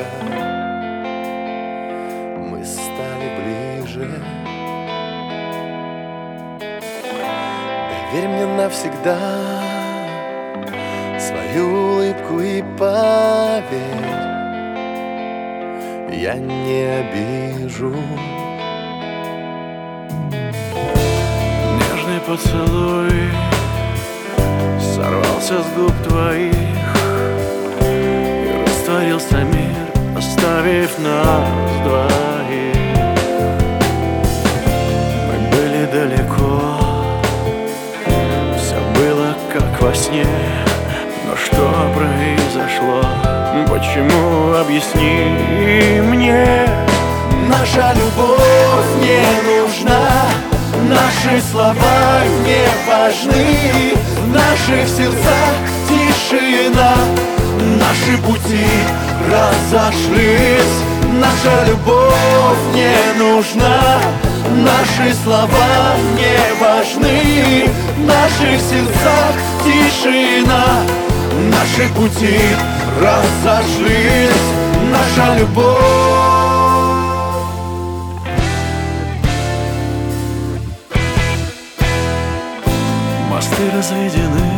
тихо мы стали ближе. Доверь мне навсегда свою улыбку и поверь, я не обижу. Нежный поцелуй сорвался с губ твоих и растворился мир, оставив нас двоих. Мы были далеко, все было как во сне. Но что произошло? Почему? Объясни мне. Наша любовь не нужна, наши слова не важны. В наших сердцах тишина, наши пути разошлись. Наша любовь не нужна, наши слова не важны. В наших сердцах тишина, наши пути разошлись. Наша любовь. Мосты разведены,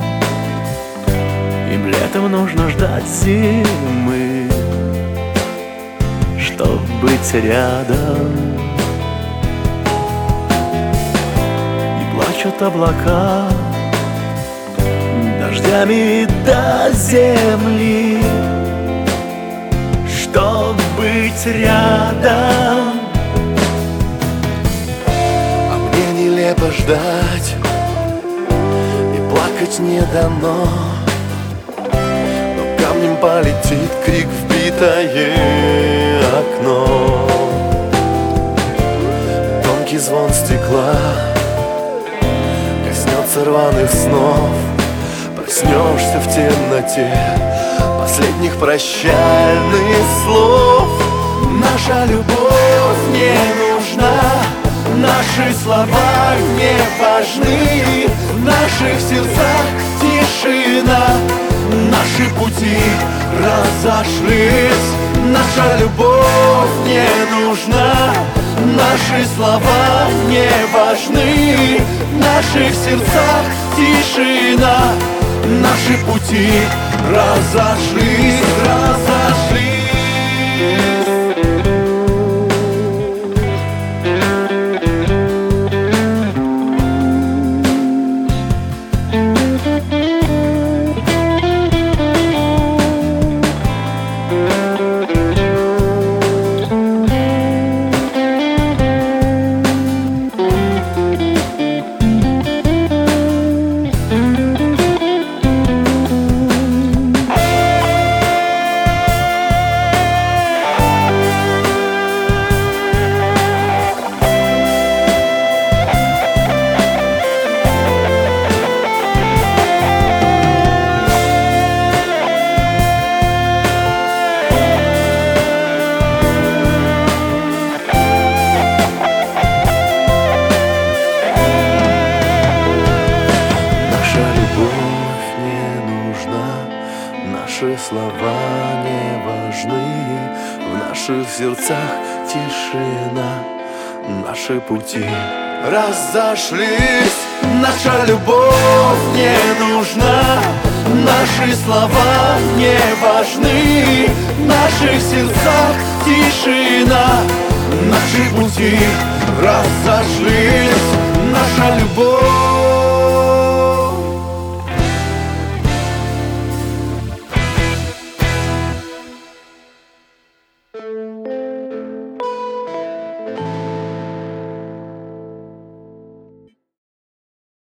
им летом нужно ждать зимы, чтоб быть рядом. И плачут облака дождями до земли, чтоб быть рядом. А мне нелепо ждать, плакать не дано, но камнем полетит крик в битое окно. Тонкий звон стекла коснется рваных снов. Проснешься в темноте последних прощальных слов. Наша любовь не нужна, наши слова не важны. В наших сердцах тишина, наши пути разошлись. Наша любовь не нужна, наши слова не важны. В наших сердцах тишина, наши пути разошлись, разошлись. Наши слова не важны, в наших сердцах тишина, наши пути разошлись. Наша любовь не нужна, наши слова не важны. В наших сердцах тишина, наши пути разошлись. Наша любовь